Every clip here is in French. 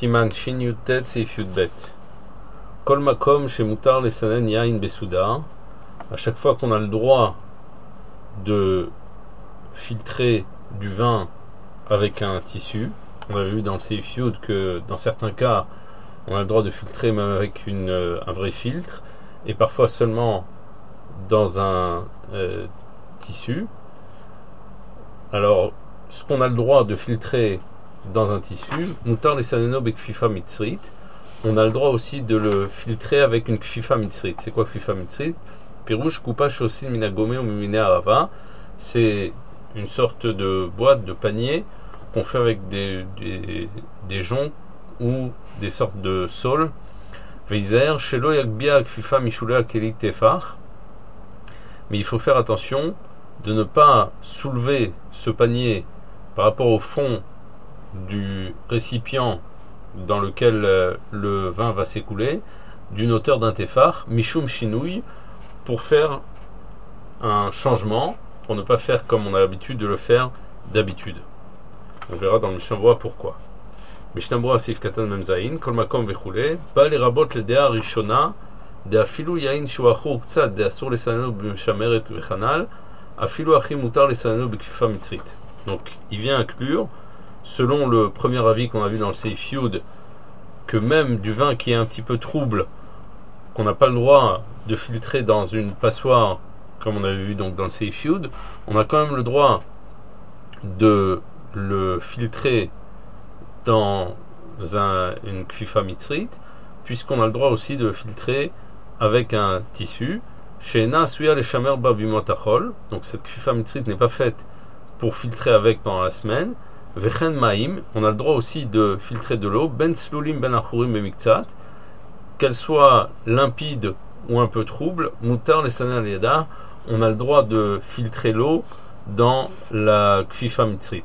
Siman Shin Yutet Seif Yudbet. Kol Makom Shemutar Lesanen Yain Besouda. À chaque fois qu'on a le droit de filtrer du vin avec un tissu, on avait vu dans le Seif Yud que dans certains cas, on a le droit de filtrer même avec un vrai filtre, et parfois seulement dans un tissu. Alors, ce qu'on a le droit de filtrer dans un tissu, Mutar Lesaneno Bekfifa Mitzrit, on a le droit aussi de le filtrer avec une Kfifa Mitzrit. C'est quoi Kfifa Mitzrit? Pirouche Kupa Shosin Minagome ou Mimine Arava. C'est une sorte de boîte, de panier qu'on fait avec des joncs ou des sortes de saules. Veizer, Shelo Yakbia Kfifa Mishula Kelit Tefar. Mais il faut faire attention de ne pas soulever ce panier par rapport au fond du récipient dans lequel le vin va s'écouler d'une hauteur d'un tefar, Mishum Shinouy, pour faire un changement, pour ne pas faire comme on a l'habitude de le faire d'habitude. On verra dans le Mishnah Berurah pourquoi. Mishnah Berurah Seif Katan Memzaïn, Kol Makom Vechule, Ba le Rabot le Dea Rishona, de Afilu Yain Shuachur Ktsad, de Asur Lesanenu B'Meshameret Vechanal, Afilu Achim Mutar Lesanenu B'Kfifa Mitzrit. Donc il vient inclure, selon le premier avis qu'on a vu dans le Seif Yud, que même du vin qui est un petit peu trouble, qu'on n'a pas le droit de filtrer dans une passoire, comme on avait vu donc dans le Seif Yud, on a quand même le droit de le filtrer dans une Kfifa Mitzrit, puisqu'on a le droit aussi de le filtrer avec un tissu. Sheena Suya le Shamer Babimotachol, donc cette Kfifa Mitzrit n'est pas faite pour filtrer avec pendant la semaine. Vechen Maim, on a le droit aussi de filtrer de l'eau, Ben Slulim Ben Achurim Bemiktsat, qu'elle soit limpide ou un peu trouble, Mutar Lesanen Yada, on a le droit de filtrer l'eau dans la Kfifa Mitzrit.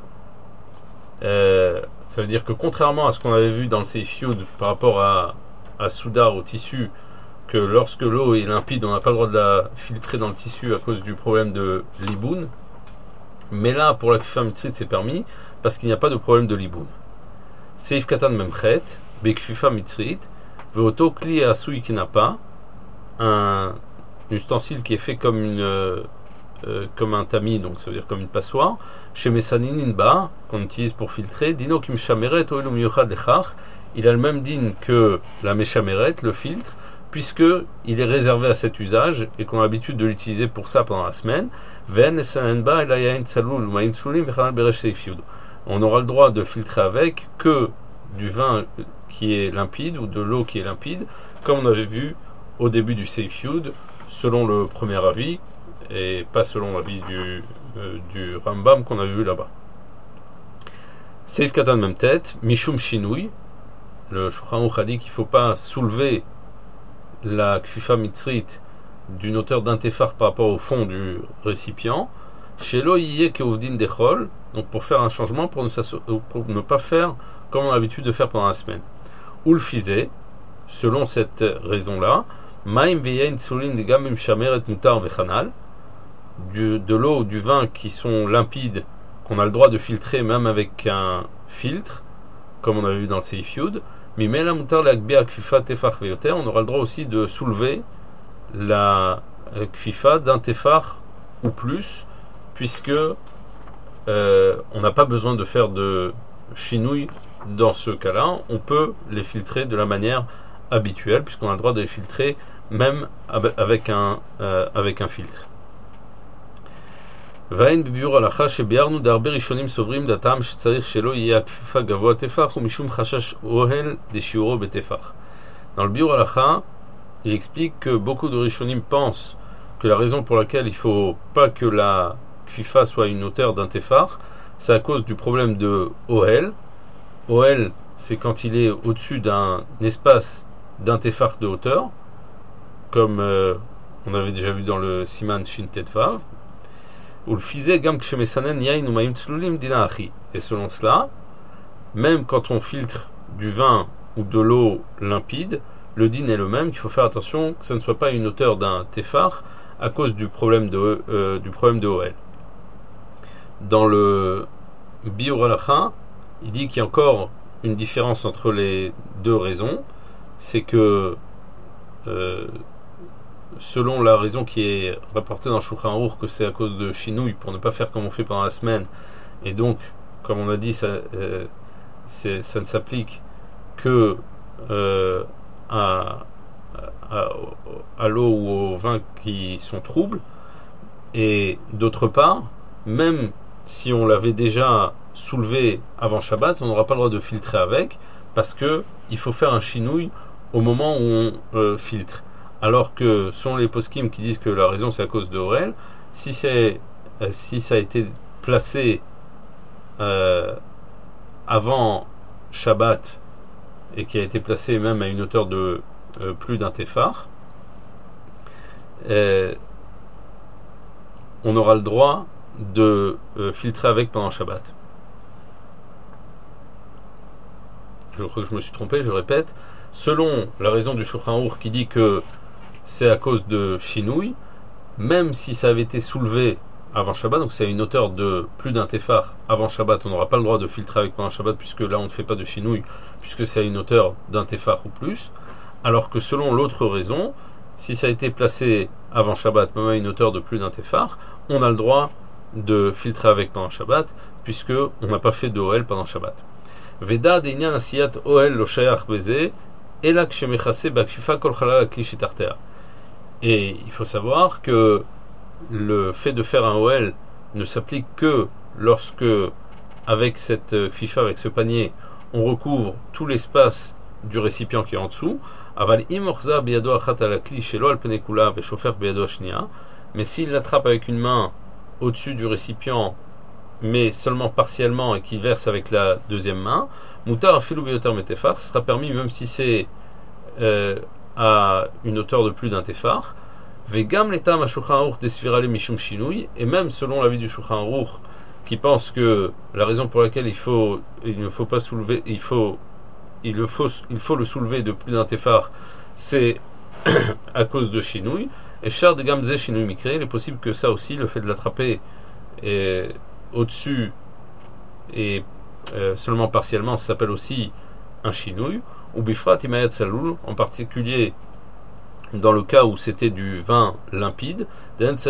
Ça veut dire que contrairement à ce qu'on avait vu dans le Seif Yud par rapport à Soudar, au tissu, que lorsque l'eau est limpide, on n'a pas le droit de la filtrer dans le tissu à cause du problème de liboun. Mais là, pour la Kfifa Mitzrit, c'est permis parce qu'il n'y a pas de problème de liboun. Seif Katan Memchet, Bekfifa Mitzrit, Veoto Kli Asui Kinapa, un ustensile qui est fait comme un tamis, donc ça veut dire comme une passoire, chez Mesaninba, qu'on utilise pour filtrer, Dino Kim Shameret, Oelum Yochad Lechach, il a le même din que la Meshameret, le filtre, puisque il est réservé à cet usage et qu'on a l'habitude de l'utiliser pour ça pendant la semaine. On aura le droit de filtrer avec que du vin qui est limpide ou de l'eau qui est limpide, comme on avait vu au début du Seif Yud, selon le premier avis et pas selon l'avis du Rambam qu'on avait vu là-bas. Seif Katan même tête, Mishum Shinui, le Shulchan Aruch a dit qu'il ne faut pas soulever la Kfifa Mitzrit d'une hauteur d'un tefar par rapport au fond du récipient, Shelo Yiyeh Keuvdin Dechol, donc pour faire un changement, pour ne pas faire comme on a l'habitude de faire pendant la semaine. Ou le fizé, selon cette raison-là, Maim Veyain Tsulin de Gamim Shameret Mutar Vechanal, de l'eau ou du vin qui sont limpides, qu'on a le droit de filtrer même avec un filtre, comme on avait vu dans le Seif Yud. On aura le droit aussi de soulever la kfifa d'un tefar ou plus, puisque on n'a pas besoin de faire de chinouille dans ce cas-là. On peut les filtrer de la manière habituelle, puisqu'on a le droit de les filtrer même avec un filtre. ואין בביאור הלכה שביארנו דהרבה ראשונים סוברים דתם שצריך שלא יהיה הכפיפה גבוה טפח ומשום חשש אוהל דשיעורו בטפח. Dans le biur halacha, il explique que beaucoup de rishonim pensent que la raison pour laquelle il ne faut pas que la kfifa soit une hauteur d'un tefar, c'est à cause du problème de ohel. Ohel, c'est quand il est au-dessus d'un espace d'un tefar de hauteur, comme on avait déjà vu dans le Siman Shin Tetvav. Et selon cela, même quand on filtre du vin ou de l'eau limpide, le din est le même, qu'il faut faire attention que ça ne soit pas une hauteur d'un tefar à cause du problème de OL. Dans le Biur Halacha, il dit qu'il y a encore une différence entre les deux raisons, c'est que selon la raison qui est rapportée dans Shulchan Aruch, que c'est à cause de chinouille, pour ne pas faire comme on fait pendant la semaine, et donc, comme on a dit, ça ne s'applique que à, à l'eau ou au vin qui sont troubles, et d'autre part, même si on l'avait déjà soulevé avant Shabbat, on n'aura pas le droit de filtrer avec, parce que il faut faire un chinouille au moment où on filtre. Alors que selon les poskim qui disent que la raison c'est à cause de Orel, si ça a été placé avant Shabbat et qui a été placé même à une hauteur de plus d'un téphar, on aura le droit de filtrer avec pendant Shabbat. Je crois que je me suis trompé, je répète. Selon la raison du Shulchan Aruch qui dit que c'est à cause de chinouille, même si ça avait été soulevé avant Shabbat, donc c'est à une hauteur de plus d'un téphar avant Shabbat, on n'aura pas le droit de filtrer avec pendant Shabbat, puisque là on ne fait pas de chinouille, puisque c'est à une hauteur d'un téphar ou plus. Alors que selon l'autre raison, si ça a été placé avant Shabbat, même à une hauteur de plus d'un téphar, on a le droit de filtrer avec pendant Shabbat, puisque on n'a pas fait de Ohel pendant Shabbat. Veda de'inyan asiyat Ohel lo shayach beze, ela kshemechase b'akfifa kol chalal hakli shetartea. Et il faut savoir que le fait de faire un Ohel ne s'applique que lorsque, avec cette kfifa, avec ce panier, on recouvre tout l'espace du récipient qui est en dessous. Aval imorza biyado achat al hakli shelo al pnei kula veshofer biyado hashniya. Mais s'il l'attrape avec une main au-dessus du récipient, mais seulement partiellement, et qu'il verse avec la deuxième main, mutar afilu biyoter metefar, sera permis même si c'est à une hauteur de plus d'un téphar. Vegam letam ha-Shulchan Aruch desvirale mishum shinui, et même selon l'avis du Shulchan Aruch qui pense que la raison pour laquelle il ne faut pas soulever, il faut le soulever de plus d'un téphar, c'est à cause de shinui. Et char de gamze shinui mikre, il est possible que ça aussi, le fait de l'attraper au-dessus et seulement partiellement, ça s'appelle aussi un shinui. Ou bifrat imayat saloul, en particulier dans le cas où c'était du vin limpide, où là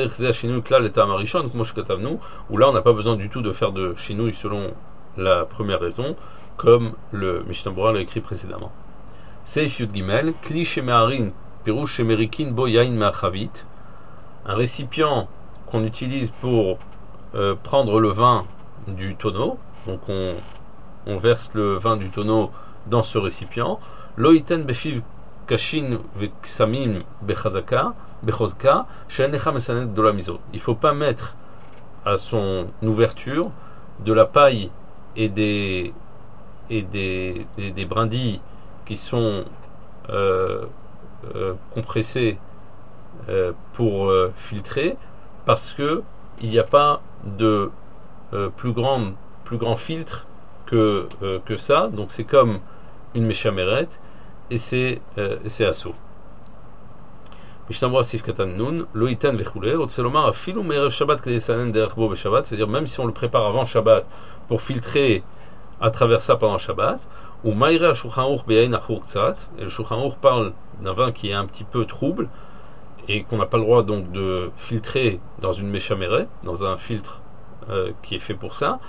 on n'a pas besoin du tout de faire de shinui selon la première raison, comme le Mishnah Berurah l'a écrit précédemment. Seif Yud Gimel, Kli Shemeharin, Pirouche Shemerikin Bo Yain Me'achavit, un récipient qu'on utilise pour prendre le vin du tonneau, donc on verse le vin du tonneau dans ce récipient. Lo iten befiv kashin veksamim bechazka she'enecha mesanet dola mizo. Il ne faut pas mettre à son ouverture de la paille et des brindilles qui sont compressées pour filtrer, parce que il n'y a pas de plus grand filtre que ça, donc c'est comme une méchameret et c'est assaut. C'est-à-dire même si on le prépare avant Shabbat pour filtrer à travers ça pendant Shabbat, ou et le Shulchan Aruch parle d'un vin qui est un petit peu trouble et qu'on n'a pas le droit donc de filtrer dans une méchameret, dans un filtre qui est fait pour ça.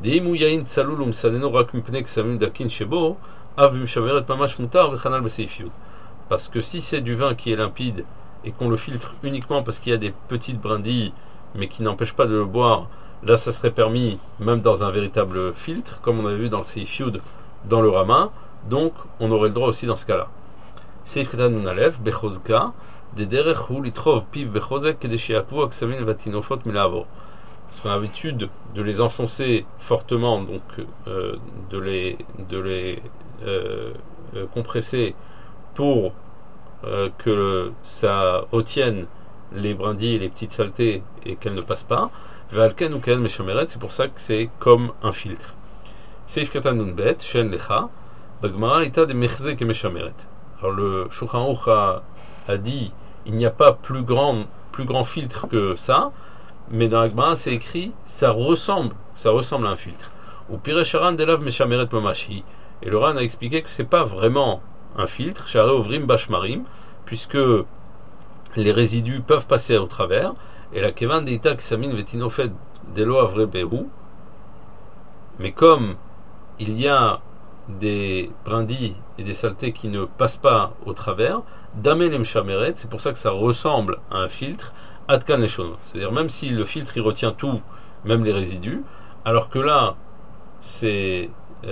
Parce que si c'est du vin qui est limpide et qu'on le filtre uniquement parce qu'il y a des petites brindilles mais qui n'empêchent pas de le boire, là ça serait permis même dans un véritable filtre, comme on avait vu dans le Seif Yud, dans le Rama, donc on aurait le droit aussi dans ce cas-là. Seif Katan Nunalev, Bechozka, Dederech hu litrov piv bechozek kedeshiakvu aksamin vatinofot milavor. Parce qu'on a l'habitude de les enfoncer fortement, donc de les compresser pour que ça retienne les brindilles et les petites saletés et qu'elles ne passent pas. Ve'alken ou ken meshameret, c'est pour ça que c'est comme un filtre. Seif katan nun bet, shen lecha, bagmara ita de mechze ke meshameret. Alors le Shulchan Aruch a dit il n'y a pas plus grand filtre que ça, mais dans la Gemara c'est écrit ça ressemble à un filtre. Ou pirecharan delav meshameret mamashi, Et le Ran a expliqué que c'est pas vraiment un filtre, Share Ovrim Bashmarim, puisque les résidus peuvent passer au travers, et la Kevan Deita Ksamin Vetinofet Delo Avre Behu, mais comme il y a des brindilles et des saletés qui ne passent pas au travers, Damelem Shameret, c'est pour ça que ça ressemble à un filtre, Adkan Leshon. C'est-à-dire, même si le filtre il retient tout, même les résidus, alors que là, c'est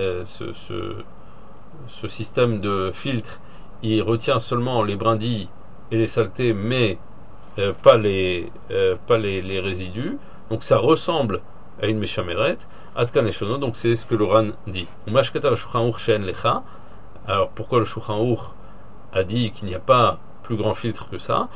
ce système de filtre, il retient seulement les brindilles et les saletés, mais pas les résidus. Donc ça ressemble à une Meshameret. Adkan Eshono, donc c'est ce que le Ran dit. Alors pourquoi le Shulchan Aruch a dit qu'il n'y a pas plus grand filtre que ça?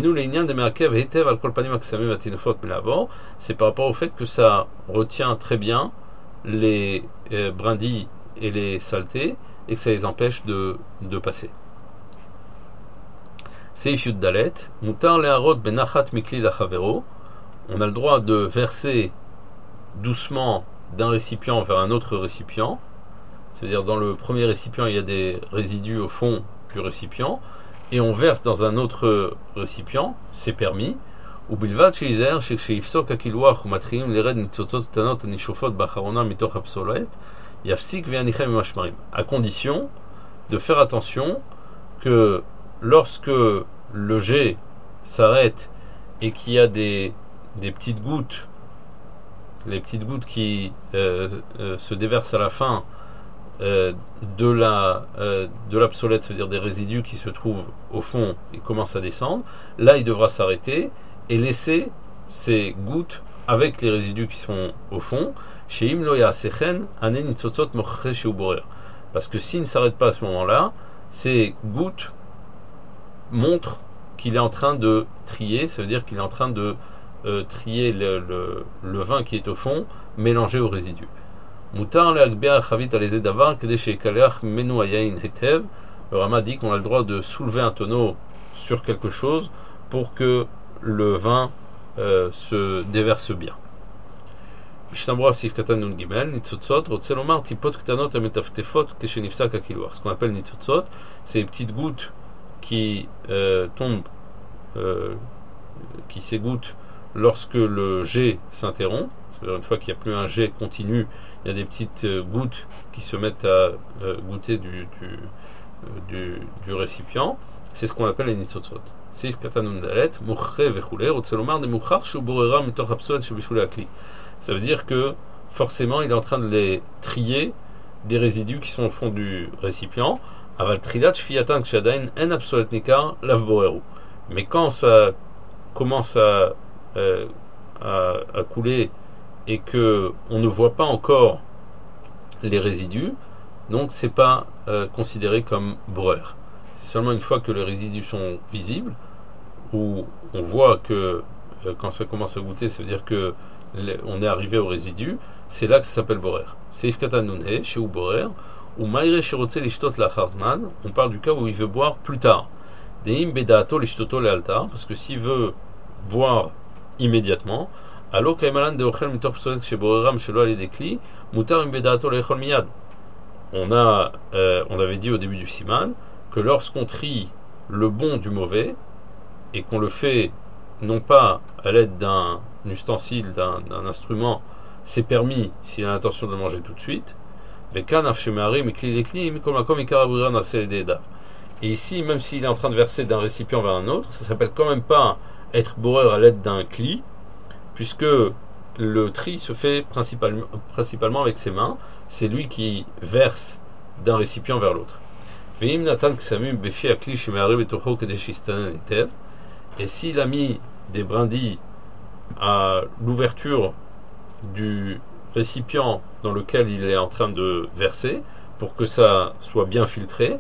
C'est par rapport au fait que ça retient très bien les brindilles et les saletés et que ça les empêche de passer. Seif Yud Dalet, Mutar leharot benachat mikli lachavero. On a le droit de verser doucement d'un récipient vers un autre récipient. C'est-à-dire, dans le premier récipient, il y a des résidus au fond du récipient, et on verse dans un autre récipient, c'est permis. Ou bilvad sheizer sheifsok akilwach umatrim lered nitzotzot tanot nishofot bacharona mitoch absolet yafsik ve'anichem mashmarim. À condition de faire attention que lorsque le jet s'arrête et qu'il y a des petites gouttes, les petites gouttes qui se déversent à la fin de l'absolète, c'est-à-dire des résidus qui se trouvent au fond et commencent à descendre, là il devra s'arrêter et laisser ces gouttes avec les résidus qui sont au fond, parce que s'il ne s'arrête pas à ce moment-là, ces gouttes montrent qu'il est en train de trier, ça veut dire qu'il est en train de trier le vin qui est au fond, mélangé aux résidus. Le Rama dit qu'on a le droit de soulever un tonneau sur quelque chose pour que le vin se déverse bien. Ce qu'on appelle nitzotzot, c'est les petites gouttes qui tombent, qui s'égouttent lorsque le jet s'interrompt. C'est-à-dire, une fois qu'il n'y a plus un jet continu, il y a des petites gouttes qui se mettent à goûter du récipient. C'est ce qu'on appelle les nitzotzot. Ça veut dire que forcément il est en train de les trier des résidus qui sont au fond du récipient. Mais quand ça commence à couler et que on ne voit pas encore les résidus, donc c'est pas considéré comme borer. C'est seulement une fois que les résidus sont visibles, où on voit que quand ça commence à goûter, ça veut dire que on est arrivé aux résidus, c'est là que ça s'appelle borer. Seif katanunhe, chez ou borer, ou maire shirotze lishtot lacharzman, on parle du cas où il veut boire plus tard. Deim bedato lishtoto lealtar, parce que s'il veut boire immédiatement, alors kaimalan de ochel mitor psolet chez boreram shelo aledekli, mutar imbedato lechol miyad. On avait dit au début du siman que lorsqu'on trie le bon du mauvais et qu'on le fait non pas à l'aide d'un ustensile, d'un instrument, c'est permis s'il a l'intention de le manger tout de suite. Et ici, même s'il est en train de verser d'un récipient vers un autre, ça s'appelle quand même pas être bourreur à l'aide d'un cli, puisque le tri se fait principalement avec ses mains. C'est lui qui verse d'un récipient vers l'autre. Et s'il a mis des brindilles à l'ouverture du récipient dans lequel il est en train de verser, pour que ça soit bien filtré,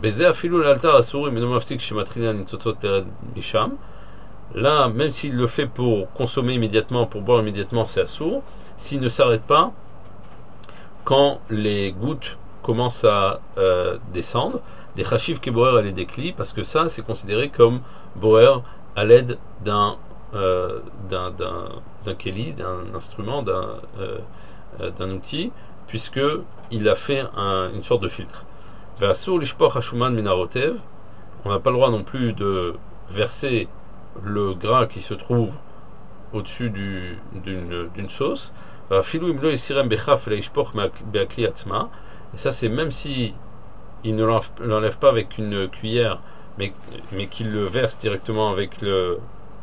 là, même s'il le fait pour consommer immédiatement, pour boire immédiatement, c'est assourd. S'il ne s'arrête pas, quand les gouttes commencent à descendre, des chashiv qui borer à l'aide des clis, parce que ça, c'est considéré comme borer à l'aide d'un keli, d'un instrument, d'un outil, puisque il a fait une sorte de filtre. Ve'asur lishpoch hashuman minarotev, on n'a pas le droit non plus de verser le gras qui se trouve au-dessus d'une sauce. Et ça, c'est même si il ne l'enlève pas avec une cuillère, mais qu'il le verse directement avec le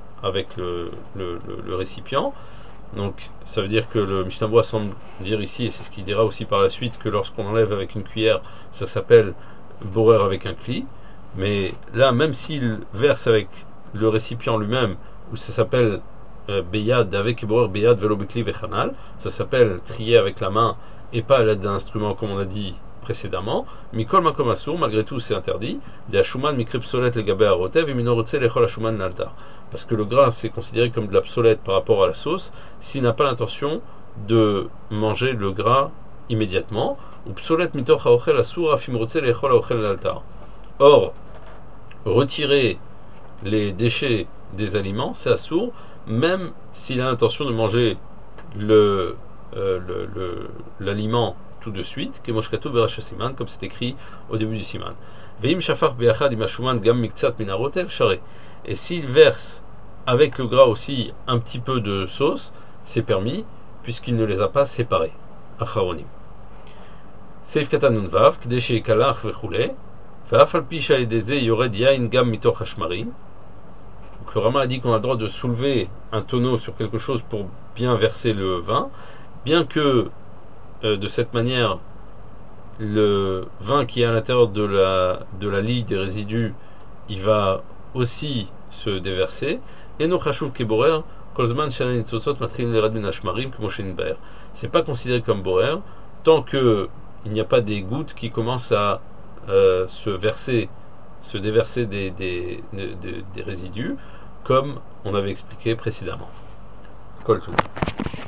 récipient. Donc, ça veut dire que le Mishnah Berurah semble dire ici, et c'est ce qu'il dira aussi par la suite, que lorsqu'on enlève avec une cuillère, ça s'appelle borer avec un cli. Mais là, même s'il verse avec le récipient lui-même, où ça s'appelle Beyad, avec borer Beyad velo bekli vechanal, ça s'appelle trier avec la main et pas à l'aide d'un instrument comme on a dit précédemment. Mikol makom asur, malgré tout c'est interdit. De hashuman mikre psolet legabe harotev et minorotse lechol hashuman naltar. Parce que le gras c'est considéré comme de la psolette par rapport à la sauce s'il n'a pas l'intention de manger le gras immédiatement. Ou psolet mitoch haochel asur afimrotse lechol haochel naltar. Or, retirer les déchets des aliments, c'est assourd, même s'il a l'intention de manger l'aliment tout de suite, comme c'est écrit au début du siman. Et s'il verse avec le gras aussi un petit peu de sauce, c'est permis, puisqu'il ne les a pas séparés. Acharonim. Seif katan nunvav, kdeshe kalach vechule. Donc le Rama a dit qu'on a le droit de soulever un tonneau sur quelque chose pour bien verser le vin, bien que de cette manière le vin qui est à l'intérieur de la lie des résidus, il va aussi se déverser. Et no chashuv keborer kolzman shanan nitzotzot matrin lerad min hashmarim kmoshen baer. C'est pas considéré comme borer tant que il n'y a pas des gouttes qui commencent à se déverser des résidus, comme on avait expliqué précédemment. Kol tout.